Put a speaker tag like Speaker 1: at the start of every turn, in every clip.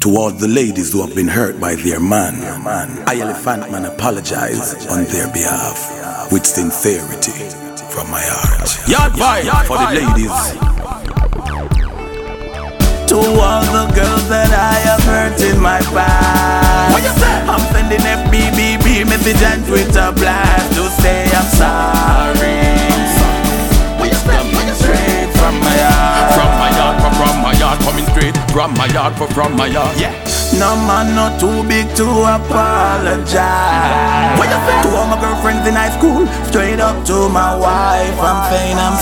Speaker 1: To all the ladies who have been hurt by their man, I, Elephant Man, apologize on their behalf with sincerity from my heart. Yard vibe for the ladies. To all the girls that I have hurt in my past, I'm sending FBBB message and Twitter blast to say I'm sorry. Coming straight from my heart.
Speaker 2: From my heart, from my heart, coming straight from my heart, from my heart. Yeah.
Speaker 1: No man not too big to apologize.
Speaker 2: What you say?
Speaker 1: To all my girlfriends in high school, straight up to my wife, I'm saying I'm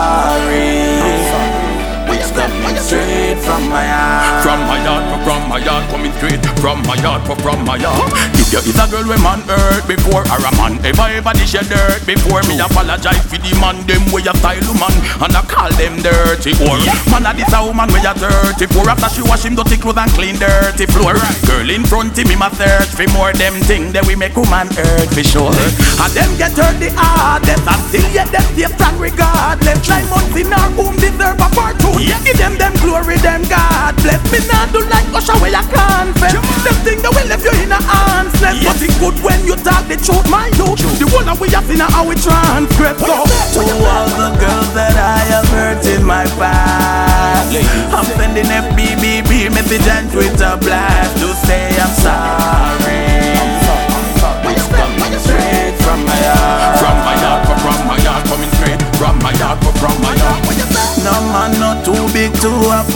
Speaker 1: sorry. It's coming straight from my heart.
Speaker 2: From my heart, coming straight from my heart, from my heart. If you is a girl with man hurt before, or a man ever dish your dirt before, me apologize for the man them way you style woman, and I call them dirty. Or man a this a woman way you dirty for after she wash him dirty clothes and clean dirty floor. Girl in front of me, my search for more them thing that we make woman hurt for sure. And them get hurt the hardest, and still yet them stay strong regardless. 9 months in our home deserve a part 2. Give them glory, them God bless. Me not do like Usher where you confess. Them thing that will left you in a answers. But it's good when you talk the truth, my youth. The one that we have seen how we transgress. So
Speaker 1: to all the girls that I have hurt in my past, I'm sending FBBB message and Twitter blast to say I'm sorry. It's coming straight from my heart.
Speaker 2: From my heart, from my heart, coming straight from my heart, from my heart.
Speaker 1: No man not too big to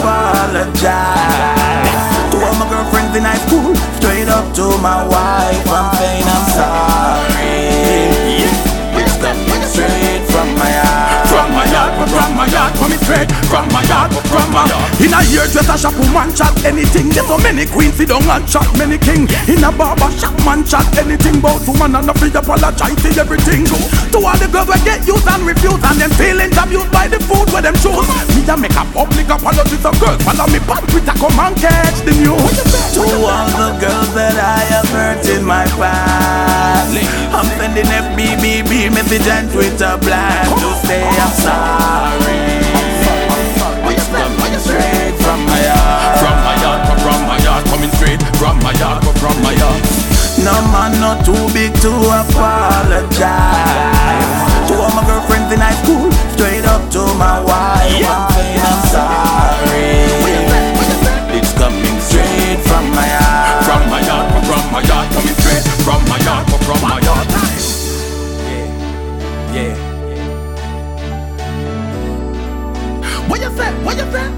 Speaker 1: apologize. To all my girlfriends in high school, straight up to my wife, I'm saying I'm sorry. It's coming straight from my heart.
Speaker 2: From my heart, coming straight from my heart, from my heart. In a year dress a shop woman chat anything. There's so many queens sit down and chat many king. In a barber shop man chat anything about woman and a free apologize to everything. To all the girls that get used and refused and them feeling abused by the food where them choose. Me a make a public apology to girls. Follow me on Twitter, come and catch the news.
Speaker 1: To all the girls that I have hurt in my past, I'm sending FBBB message and Twitter blast to say I'm sorry. It's coming straight from my heart.
Speaker 2: From my heart, coming straight from my heart, from my heart.
Speaker 1: No man not too big to apologize. To all my girlfriends in high school, straight up to my wife, I'm saying I'm sorry. It's coming straight from my heart.
Speaker 2: From my heart, coming straight from my heart, from my heart.
Speaker 1: Yeah.
Speaker 2: What you say? What you say?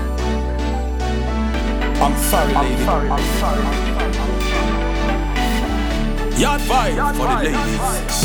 Speaker 1: I'm sorry, lady.
Speaker 2: Yard vibe for the ladies.